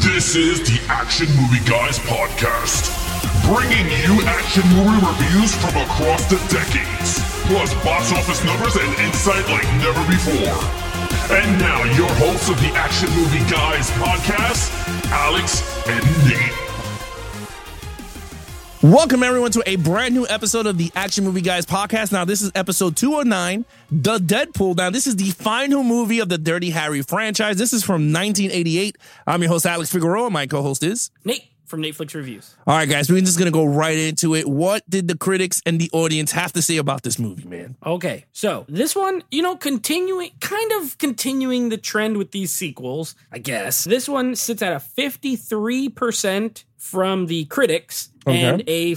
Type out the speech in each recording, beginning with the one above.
This is the Action Movie Guys podcast, bringing you action movie reviews from across the decades, plus box office numbers and insight like never before. And now, your hosts of the Action Movie Guys podcast, Alex and Nate. Welcome, everyone, to a brand new episode of the Action Movie Guys podcast. Now, this is episode 209, The Deadpool. Now, this is the final movie of the Dirty Harry franchise. This is from 1988. I'm your host, Alex Figueroa. My co-host is Nate from Netflix Reviews. All right, guys, we're just going to go right into it. What did the critics and the audience have to say about this movie, man? Okay, so this one, continuing the trend with these sequels, I guess. This one sits at a 53% from the critics and a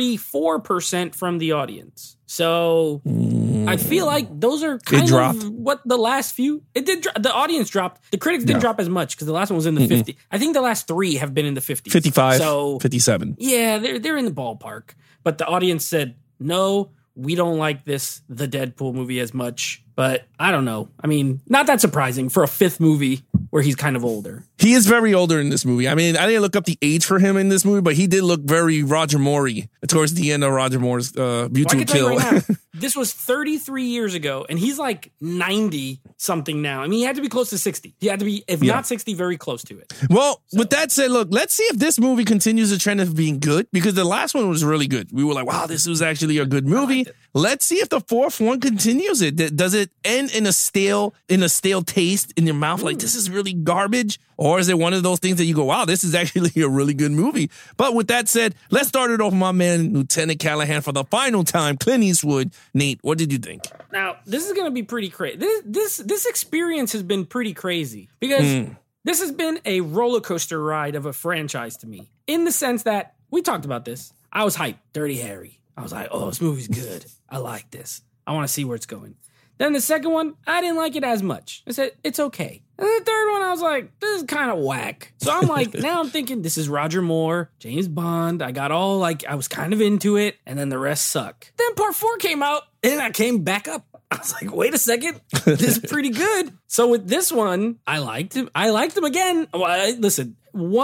44% from the audience. So I feel like those are kind of what the last few, it did. The audience dropped. The critics didn't drop as much because the last one was in the 50. I think the last three have been in the 50s. 55, so 57. Yeah, they're in the ballpark. But the audience said, no, we don't like the Deadpool movie as much. But I don't know. I mean, not that surprising for a fifth movie where he's kind of older. He is very older in this movie. I mean, I didn't look up the age for him in this movie, but he did look very Roger Moore-y towards the end of Roger Moore's Mutual Kill. Right now, this was 33 years ago, and he's like 90-something now. I mean, he had to be close to 60. He had to be, if not 60, very close to it. Well, with that said, look, let's see if this movie continues the trend of being good, because the last one was really good. We were like, wow, this was actually a good movie. Let's see if the fourth one continues it. Does it end in a stale taste in your mouth? Like, this is really garbage? Or is it one of those things that you go, wow, this is actually a really good movie? But with that said, let's start it off with my man, Lieutenant Callahan, for the final time, Clint Eastwood. Nate, what did you think? Now, this is going to be pretty crazy. This experience has been pretty crazy because this has been a roller coaster ride of a franchise to me, in the sense that we talked about this. I was hyped. Dirty Harry. I was like, oh, this movie's good. I like this. I want to see where it's going. Then the second one, I didn't like it as much. I said, it's okay. And the third one, I was like, this is kind of whack. So I'm like, now I'm thinking, this is Roger Moore, James Bond. I got all like, I was kind of into it. And then the rest suck. Then part 4 came out and I came back up. I was like, wait a second, this is pretty good. So with this one, I liked him. I liked him again. Well, listen,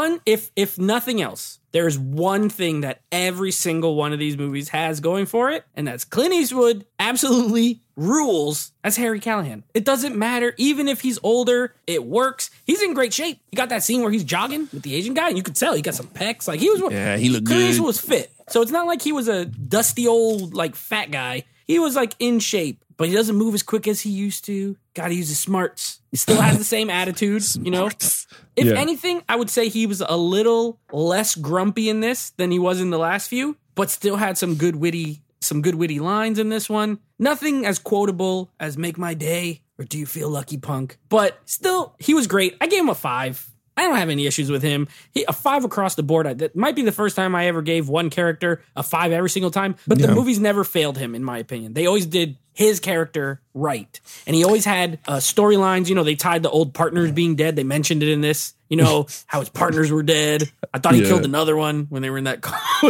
if nothing else, there's one thing that every single one of these movies has going for it, and that's Clint Eastwood absolutely rules as Harry Callahan. It doesn't matter. Even if he's older, it works. He's in great shape. You got that scene where he's jogging with the Asian guy, and you could tell he got some pecs. Like, he looked good. Clint Eastwood was fit. So it's not like he was a dusty old, like, fat guy. He was, like, in shape. But he doesn't move as quick as he used to. Gotta use his smarts. He still has the same attitude, If anything, I would say he was a little less grumpy in this than he was in the last few, but still had some good witty lines in this one. Nothing as quotable as "Make My Day" or "Do You Feel Lucky, Punk?" But still, he was great. I gave him a 5. I don't have any issues with him. A 5 across the board. That might be the first time I ever gave one character a 5 every single time, but the movies never failed him, in my opinion. They always did his character right. And he always had storylines. They tied the old partners being dead. They mentioned it in this. How his partners were dead. I thought he killed another one when they were in that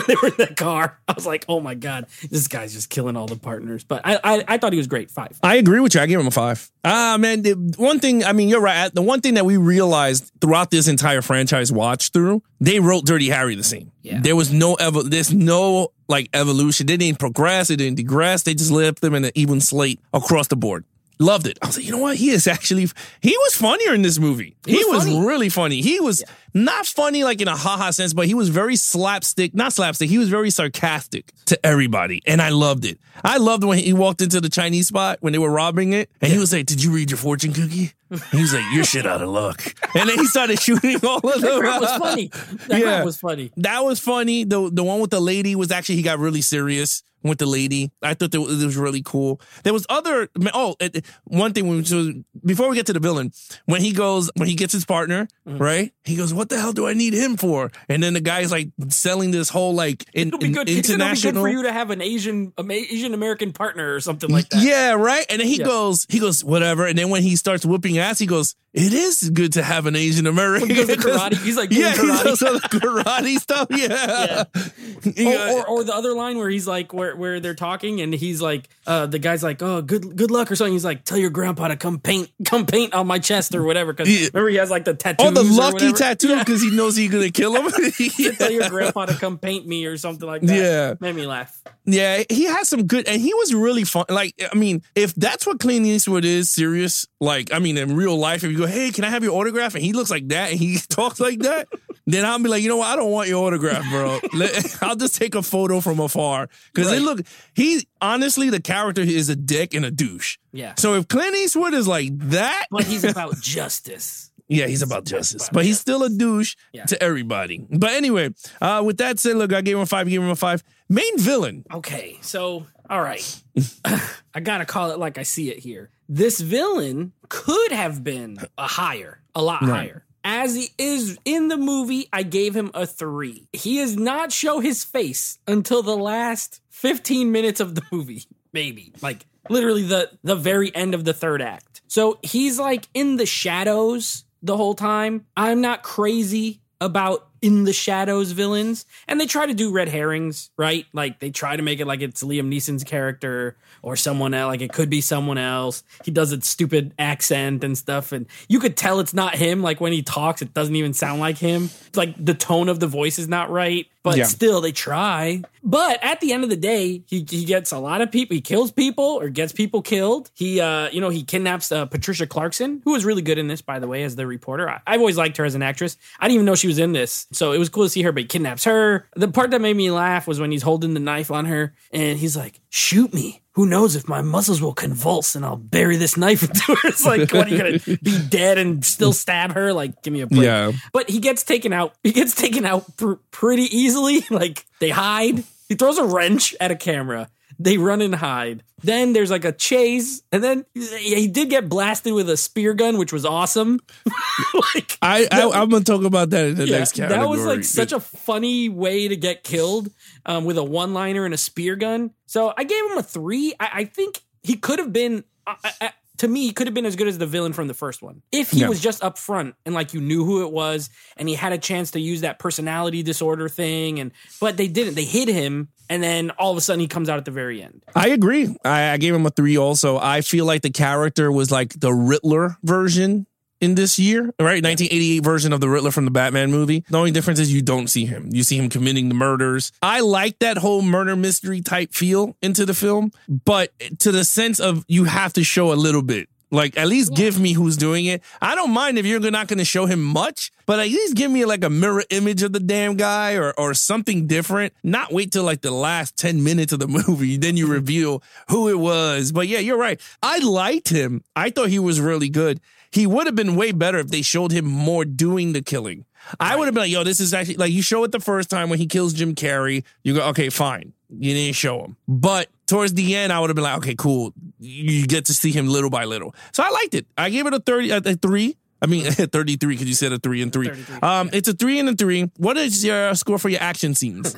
car. I was like, oh my God, this guy's just killing all the partners. But I thought he was great. 5. I agree with you. I gave him a 5. Man, the one thing, I mean, you're right. The one thing that we realized throughout this entire franchise watch through, they wrote Dirty Harry the same. Yeah. There's no evolution. They didn't progress. They didn't digress. They just left them in an even slate across the board. Loved it. I was like, you know what? He was funnier in this movie. He was really funny. He was not funny like in a ha-ha sense, but he was very not slapstick. He was very sarcastic to everybody. And I loved it. I loved when he walked into the Chinese spot when they were robbing it. And he was like, did you read your fortune cookie? And he was like, you're shit out of luck. And then he started shooting all of them. That was funny. That was funny. That was funny. The one with the lady was actually, he got really serious with the lady. I thought it was really cool. There was one thing, before we get to the villain, when he gets his partner, right? He goes, what the hell do I need him for? And then the guy's like selling this whole like it'll be good. International. It'll be good for you to have an Asian American partner or something like that. Yeah, right. And then he goes, whatever. And then when he starts whooping ass, he goes, it is good to have an Asian American. When he does the karate, he's like doing karate. He does all the karate stuff. Yeah. Or the other line where he's like, where where they're talking and he's like, the guy's like, oh, good luck or something. He's like, tell your grandpa to come paint on my chest or whatever. Because remember he has like the tattoo. Oh, the lucky tattoo because he knows he's gonna kill him. Tell your grandpa to come paint me or something like that. Yeah, made me laugh. Yeah, he has some good, and he was really fun. Like, I mean, if that's what Clint Eastwood is, serious, like, I mean, in real life, if you go, hey, can I have your autograph? And he looks like that and he talks like that, then I'll be like, you know what? I don't want your autograph, bro. I'll just take a photo from afar. Because honestly, the character is a dick and a douche. Yeah. So if Clint Eastwood is like that. But he's about justice. Yeah, he's about justice. But he's still a douche to everybody. But anyway, with that said, look, I gave him a 5. Main villain. Okay, so, all right. I got to call it like I see it here. This villain could have been a lot higher. As he is in the movie, I gave him a 3. He does not show his face until the last 15 minutes of the movie, maybe. Like, literally the very end of the third act. So he's like in the shadows the whole time. I'm not crazy about in the shadows villains, and they try to do red herrings, right? Like they try to make it like it's Liam Neeson's character or someone else, like it could be someone else. He does a stupid accent and stuff, and you could tell it's not him. Like when he talks, it doesn't even sound like him. It's like the tone of the voice is not right, but still they try. But at the end of the day, he gets a lot of people. He kills people or gets people killed. He he kidnaps Patricia Clarkson, who was really good in this, by the way, as the reporter. I've always liked her as an actress. I didn't even know she was in this. So it was cool to see her, but he kidnaps her. The part that made me laugh was when he's holding the knife on her and he's like, shoot me. Who knows if my muscles will convulse and I'll bury this knife into her. It's like, what, are you going to be dead and still stab her? Like, give me a break. Yeah. But he gets taken out. He gets taken out pretty easily. Like, they hide. He throws a wrench at a camera. They run and hide. Then there's like a chase, and then he did get blasted with a spear gun, which was awesome. I'm gonna talk about that in the next category. That was like such a funny way to get killed with a one-liner and a spear gun. So I gave him a 3. I think he could have been. To me, he could have been as good as the villain from the first one. If he was just up front and like you knew who it was and he had a chance to use that personality disorder thing. But they didn't. They hid him. And then all of a sudden he comes out at the very end. I agree. I gave him a 3 also. I feel like the character was like the Riddler version in this year, right? 1988 version of the Riddler from the Batman movie. The only difference is you don't see him. You see him committing the murders. I like that whole murder mystery type feel into the film, but to the sense of you have to show a little bit. Like, at least give me who's doing it. I don't mind if you're not going to show him much, but at least give me like a mirror image of the damn guy or something different. Not wait till like the last 10 minutes of the movie. Then you reveal who it was. But yeah, you're right. I liked him. I thought he was really good. He would have been way better if they showed him more doing the killing. I would have been like, yo, this is actually like you show it the first time when he kills Jim Carrey. You go, okay, fine. You didn't show him. But towards the end, I would have been like, okay, cool. You get to see him little by little. So I liked it. I gave it a 3. I mean, 33 because you said a 3 and 3. It's a 3 and a 3. What is your score for your action scenes?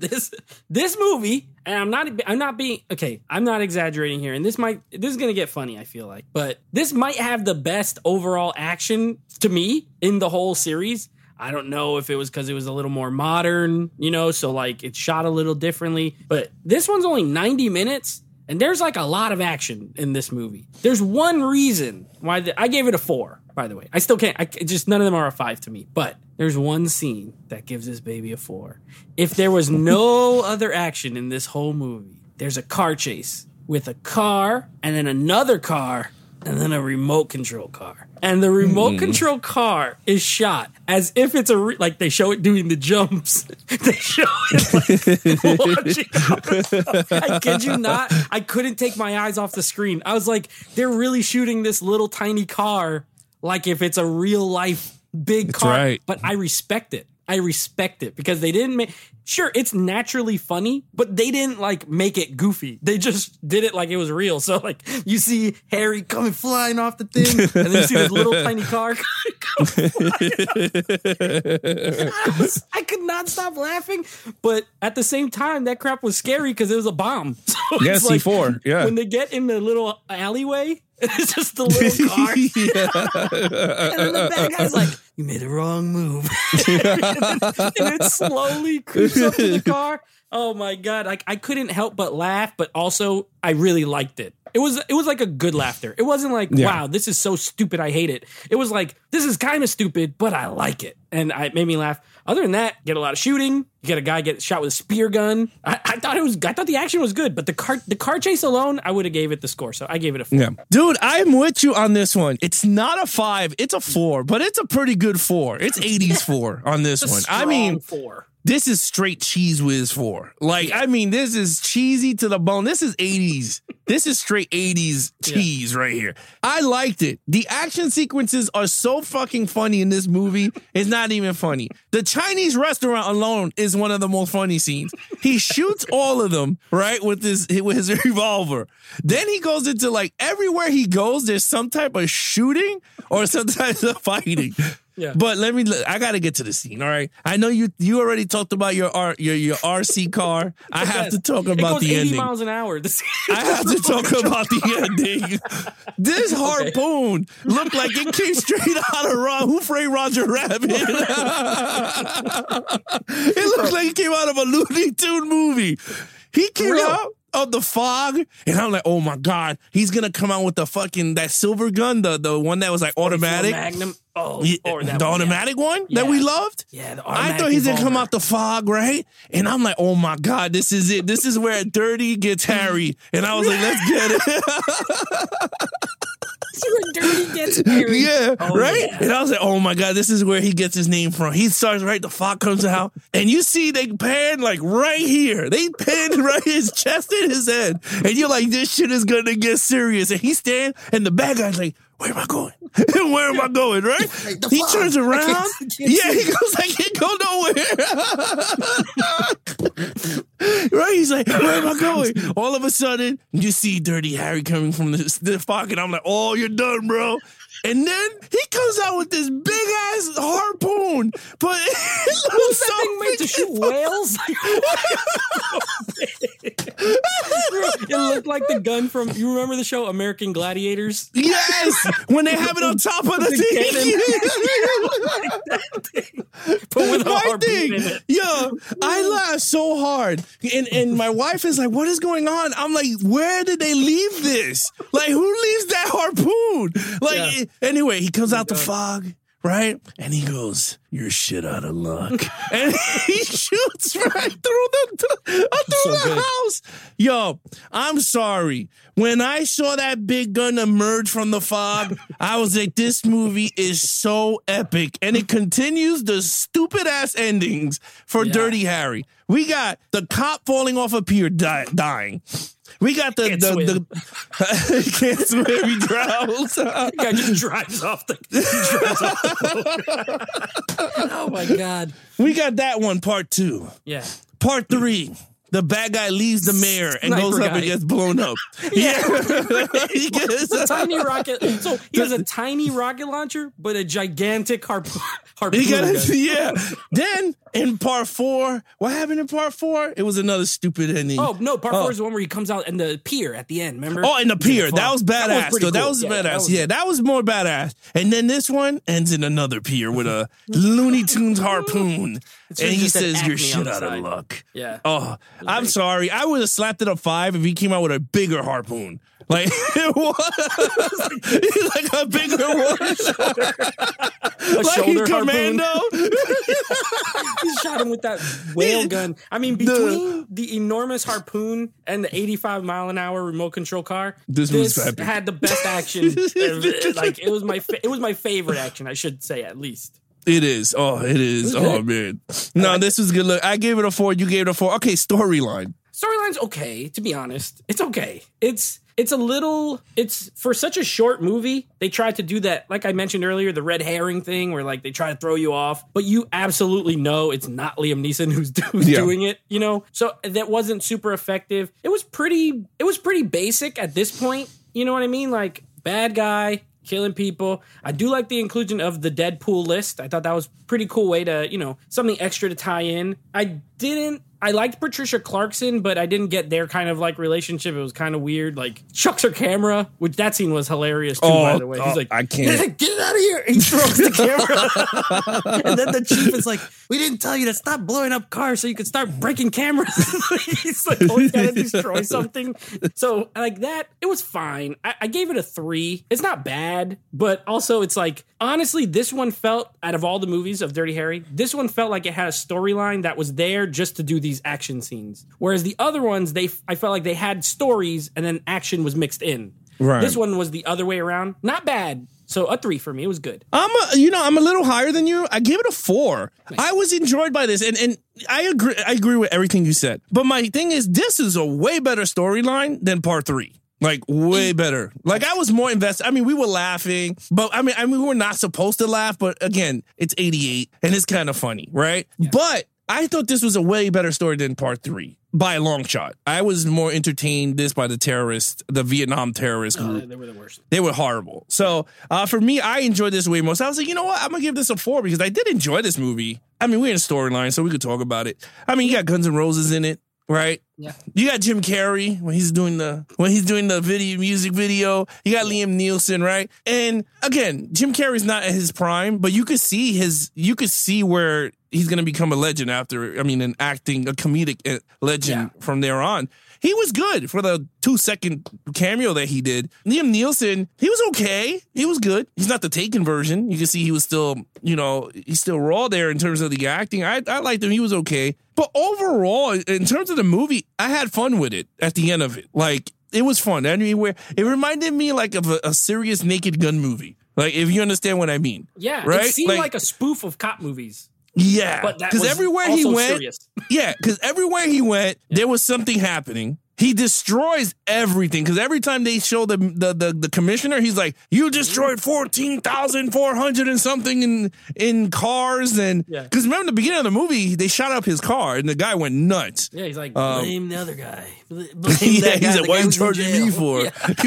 This movie, and I'm not exaggerating here, and this is gonna get funny, I feel like, but this might have the best overall action to me in the whole series. I don't know if it was because it was a little more modern, so like it's shot a little differently, but this one's only 90 minutes. And there's like a lot of action in this movie. There's one reason why I gave it a 4, by the way. I still can't. None of them are a 5 to me. But there's one scene that gives this baby a 4. If there was no other action in this whole movie, there's a car chase with a car and then another car and then a remote control car. And the remote control car is shot as if it's like they show it doing the jumps. They show it like watching. I kid you not. I couldn't take my eyes off the screen. I was like, they're really shooting this little tiny car like if it's a real life big car. Right. But I respect it. Because they didn't make... Sure, it's naturally funny, but they didn't, like, make it goofy. They just did it like it was real. So, like, you see Harry coming flying off the thing, and then you see this little tiny car come flying. I could not stop laughing, but at the same time, that crap was scary because it was a bomb. So yeah, C4, like, when they get in the little alleyway, it's just the little car. And then the bad guy's like, you made a wrong move. And it slowly creeps up to the car. Oh my God. I couldn't help but laugh, but also I really liked it. It was like a good laughter. It wasn't like, wow, this is so stupid, I hate it. It was like, this is kind of stupid, but I like it. And it made me laugh. Other than that, get a lot of shooting. You get a guy get shot with a spear gun. I thought the action was good, but the car chase alone, I would have gave it the score. So I gave it a 4. Yeah. Dude, I'm with you on this one. It's not a 5, it's a 4, but it's a pretty good 4. It's 80s 4 on this one. I mean, 4. This is straight cheese whiz 4. Like, I mean, this is cheesy to the bone. This is 80s. This is straight 80s cheese right here. I liked it. The action sequences are so fucking funny in this movie. It's not even funny. The Chinese restaurant alone is one of the most funny scenes. He shoots all of them, right, with his revolver. Then he goes into, like, everywhere he goes, there's some type of shooting or some type of fighting. Yeah. But I got to get to the scene, all right? I know you already talked about your RC car. I have to talk about the ending. 80 miles an hour. I have to talk about the ending. This harpoon looked like it came straight out of Who Framed Roger Rabbit? It looked like it came out of a Looney Tune movie. He came out of the fog, and I'm like, oh my God, he's gonna come out with that silver gun, the one that was like automatic. Magnum. Oh, the automatic one that we loved? Yeah, the I automatic thought he's going to come revolver. out the fog, right? And I'm like, oh my God, this is it. This is where Dirty gets Harry. And I was like, let's get it. This is where Dirty gets Harry. Yeah, right? Yeah. And I was like, oh my God, this is where he gets his name from. He starts, right? The fog comes out. And you see they pan like right here. They pan right his chest and his head. And you're like, this shit is going to get serious. And he stands, and the bad guy's like, where am I going? Where am I going, right? He turns around. I can't he goes, I can't go nowhere. Right? He's like, where am I going? All of a sudden, you see Dirty Harry coming from the pocket. I'm like, oh, you're done, bro. And then he comes out with this big ass harpoon, but it looks that thing made to shoot whales. It looked like the gun from. You remember the show American Gladiators? Yes, when they have it on top of the thing, but with a harpoon in it. Yo, I laughed so hard, and my wife is like, "What is going on?" I'm like, "Where did they leave this? Like, who leaves that harpoon?" Like. Anyway, he comes out the fog, right? And he goes, "You're shit out of luck." And he shoots right through the house. Yo, I'm sorry. When I saw that big gun emerge from the fog, I was like, this movie is so epic. And it continues the stupid ass endings for Dirty Harry. We got the cop falling off a pier dying. We got the he can't swim, he drowns. The guy just drives off the boat. Oh my God. We got that one, part 2. Yeah. Part 3. The bad guy leaves the mayor and goes up and gets blown up. Yeah. He gets a tiny rocket. So he has a tiny rocket launcher, but a gigantic harpoon gun. Yeah. Then in part 4, what happened in part 4? It was another stupid ending. Oh, no. Part 4 is the one where he comes out in the pier at the end, remember? Oh, in the pier. That was badass. That was badass. That was more badass. And then this one ends in another pier with a Looney Tunes harpoon. And he says, "You're shit out of luck." Yeah. Oh, I'm sorry. I would have slapped it a 5 if he came out with a bigger harpoon. Like, it was like a bigger one. Like shoulder Commando. He shot him with that whale gun. I mean, between the enormous harpoon and the 85-mile-an-hour remote control car, this had the best action. Like, it was my favorite action, I should say, at least. It is. Oh, it is. Oh, man. No, this was good. Look, I gave it a 4. You gave it a 4. Okay, storyline. Storyline's okay, to be honest. It's okay. It's for such a short movie, they tried to do that, like I mentioned earlier, the red herring thing where like they try to throw you off, but you absolutely know it's not Liam Neeson who's doing it, you know? So that wasn't super effective. It was pretty basic at this point. You know what I mean? Like, bad guy killing people. I do like the inclusion of the Deadpool list. I thought that was a pretty cool way to, something extra to tie in. I didn't I liked Patricia Clarkson, but I didn't get their kind of like relationship. It was kind of weird. Like chucks her camera, which that scene was hilarious too, by the way. He's like, I can't. He's like, get out of here. He throws the camera. And then the chief is like, we didn't tell you to stop blowing up cars so you could start breaking cameras. He's like, always got to destroy something. So like that, it was fine. I gave it a 3. It's not bad, but also it's like, honestly, this one felt, out of all the movies of Dirty Harry, this one felt like it had a storyline that was there just to do these action scenes. Whereas the other ones, I felt like they had stories and then action was mixed in. Right. This one was the other way around. Not bad. So a 3 for me. It was good. I'm a little higher than you. I gave it a 4. Nice. I was enjoyed by this, and I agree with everything you said. But my thing is, this is a way better storyline than part 3. Like, way better. Like, I was more invested. I mean, we were laughing, but I mean, we were not supposed to laugh. But again, it's 88, and it's kind of funny, right? Yeah. But I thought this was a way better story than part 3 by a long shot. I was more entertained by the Vietnam terrorist group. They were the worst. They were horrible. So for me, I enjoyed this way more. So I was like, you know what? I'm going to give this a 4 because I did enjoy this movie. I mean, we're in a storyline, so we could talk about it. I mean, you got Guns N' Roses in it. Right? Yeah. You got Jim Carrey when he's doing the music video. You got Liam Neeson, right? And again, Jim Carrey's not at his prime, but you could see where he's going to become a legend a comedic legend from there on. He was good for the 2-second cameo that he did. Liam Neeson, he was okay. He was good. He's not the Taken version. You can see he was still, he's still raw there in terms of the acting. I liked him. He was okay. But overall, in terms of the movie, I had fun with it at the end of it. Like, it was fun. Anywhere, it reminded me like of a serious Naked Gun movie. Like, if you understand what I mean. Yeah, right? It seemed like a spoof of cop movies. Yeah, because everywhere he went, there was something happening. He destroys everything because every time they show the commissioner, he's like, "You destroyed 14,400 and something in cars." And because remember the beginning of the movie, they shot up his car and the guy went nuts. Yeah, he's like, blame the other guy. Blame that guy. He's like, "What are you charging me for?"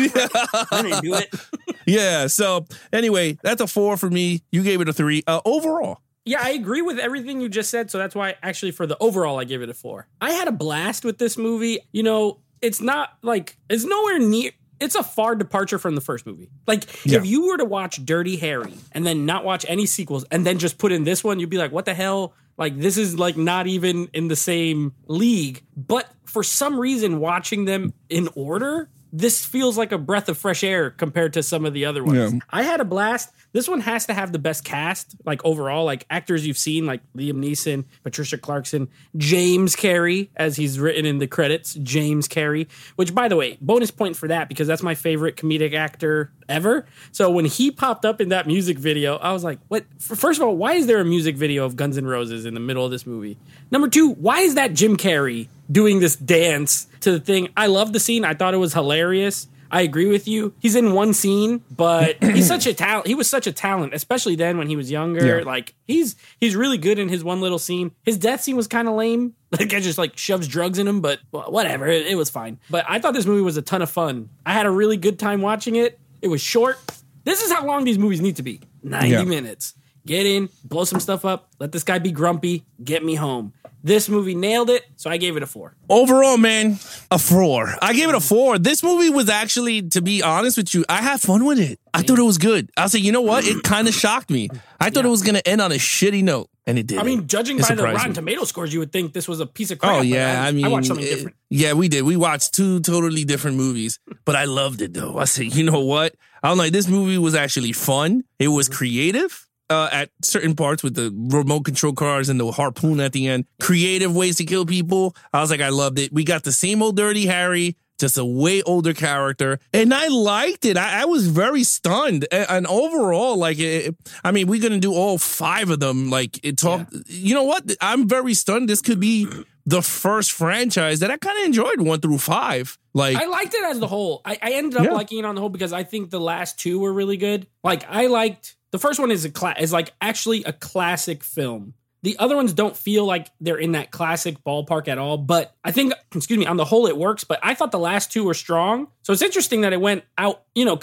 I didn't do it. Yeah. So anyway, that's a 4 for me. You gave it a 3 overall. Yeah, I agree with everything you just said. So that's why, actually, for the overall, I give it a 4. I had a blast with this movie. It's not like, it's nowhere near, it's a far departure from the first movie. Like, if you were to watch Dirty Harry and then not watch any sequels and then just put in this one, you'd be like, what the hell? Like, this is like not even in the same league. But for some reason, watching them in order, this feels like a breath of fresh air compared to some of the other ones. Yeah. I had a blast. This one has to have the best cast, like overall, like actors you've seen, like Liam Neeson, Patricia Clarkson, James Carey, as he's written in the credits, James Carey, which, by the way, bonus point for that, because that's my favorite comedic actor ever. So when he popped up in that music video, I was like, what? First of all, why is there a music video of Guns N' Roses in the middle of this movie? Number 2, why is that Jim Carrey doing this dance to the thing? I love the scene. I thought it was hilarious. I agree with you. He's in one scene, but he's such a talent. He was such a talent, especially then when he was younger. Yeah. Like, he's really good in his one little scene. His death scene was kind of lame. Like, I just like shoves drugs in him, but whatever. It was fine. But I thought this movie was a ton of fun. I had a really good time watching it. It was short. This is how long these movies need to be. 90 minutes. Get in, blow some stuff up, let this guy be grumpy, get me home. This movie nailed it, so I gave it a 4. Overall, man, a 4. I gave it a 4. This movie was actually, to be honest with you, I had fun with it. I thought it was good. I was like, you know what? It kind of shocked me. I thought it was going to end on a shitty note, and it did. I mean, judging by the Rotten Tomato scores, you would think this was a piece of crap. Oh, yeah. I watched something different. Yeah, we did. We watched 2 totally different movies, but I loved it, though. I said, you know what? I was like, this movie was actually fun. It was creative. At certain parts with the remote control cars and the harpoon at the end. Creative ways to kill people. I was like, I loved it. We got the same old Dirty Harry, just a way older character. And I liked it. I was very stunned. And overall, like, we're going to do all 5 of them. Like, you know what? I'm very stunned. This could be the first franchise that I kind of enjoyed 1 through 5. Like, I liked it as the whole. I ended up liking it on the whole because I think the last 2 were really good. Like, I liked... The first one is like actually a classic film. The other ones don't feel like they're in that classic ballpark at all. But I think, on the whole, it works. But I thought the last 2 were strong. So it's interesting that it went out,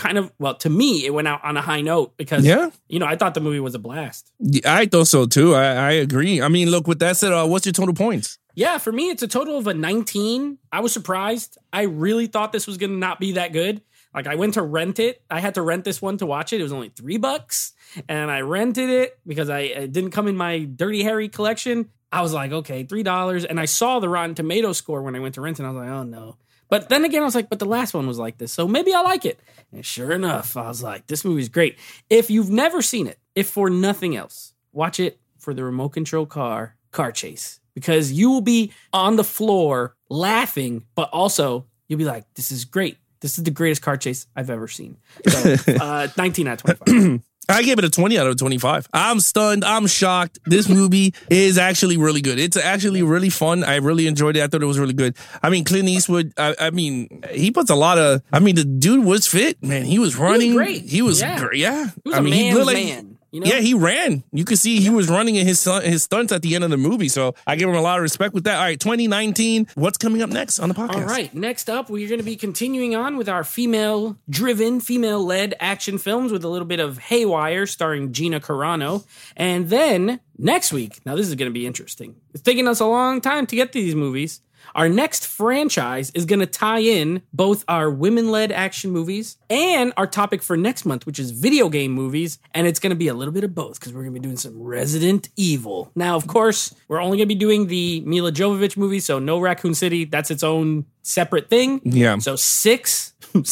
to me, it went out on a high note because, I thought the movie was a blast. Yeah, I thought so, too. I agree. I mean, look, with that said, what's your total points? Yeah, for me, it's a total of a 19. I was surprised. I really thought this was going to not be that good. Like, I went to rent it. I had to rent this one to watch it. It was only $3, and I rented it because it didn't come in my Dirty Harry collection. I was like, okay, $3. And I saw the Rotten Tomatoes score when I went to rent it, and I was like, oh, no. But then again, I was like, but the last one was like this, so maybe I like it. And sure enough, I was like, this movie's great. If you've never seen it, if for nothing else, watch it for the remote control car chase. Because you will be on the floor laughing, but also you'll be like, this is great. This is the greatest car chase I've ever seen. So 19 out of 25. I gave it a 20 out of 25. I'm stunned. I'm shocked. This movie is actually really good. It's actually really fun. I really enjoyed it. I thought it was really good. I mean, Clint Eastwood, I mean, he puts a lot of, I mean, the dude was fit, man. He was running. He was great. He was great. Yeah. He was he looked like, man. You know? Yeah, he ran. You could see he was running in his stunts at the end of the movie. So I give him a lot of respect with that. All right, 2019. What's coming up next on the podcast? All right, next up, we're going to be continuing on with our female-driven, female-led action films with a little bit of Haywire starring Gina Carano. And then next week, now this is going to be interesting. It's taking us a long time to get to these movies. Our next franchise is going to tie in both our women-led action movies and our topic for next month, which is video game movies. And it's going to be a little bit of both because we're going to be doing some Resident Evil. Now, of course, we're only going to be doing the Mila Jovovich movie, so no Raccoon City. That's its own separate thing. Yeah. So six,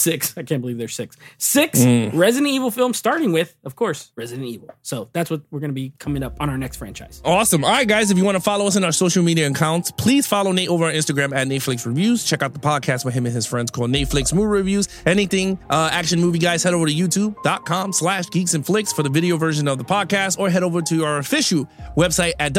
I can't believe there's six Resident Evil films, starting with, of course, Resident Evil. So that's what we're going to be coming up on our next franchise. Awesome. All right, guys, if you want to follow us on our social media accounts, please follow Nate over on Instagram at Netflix Reviews. Check out the podcast with him and his friends called Netflix Movie Reviews. Anything action movie, guys, head over to youtube.com/Geeks and Flicks for the video version of the podcast, or head over to our official website at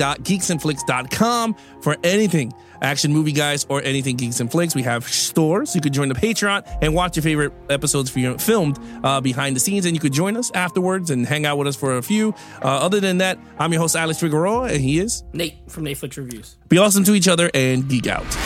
www.geeksandflicks.com for anything action movie, guys, or anything Geeks and Flicks. We have stores. You could join the Patreon and watch your favorite episodes filmed behind the scenes, and you could join us afterwards and hang out with us for a few. Other than that, I'm your host, Alex Figueroa, and he is Nate from Netflix Reviews. Be awesome to each other and geek out.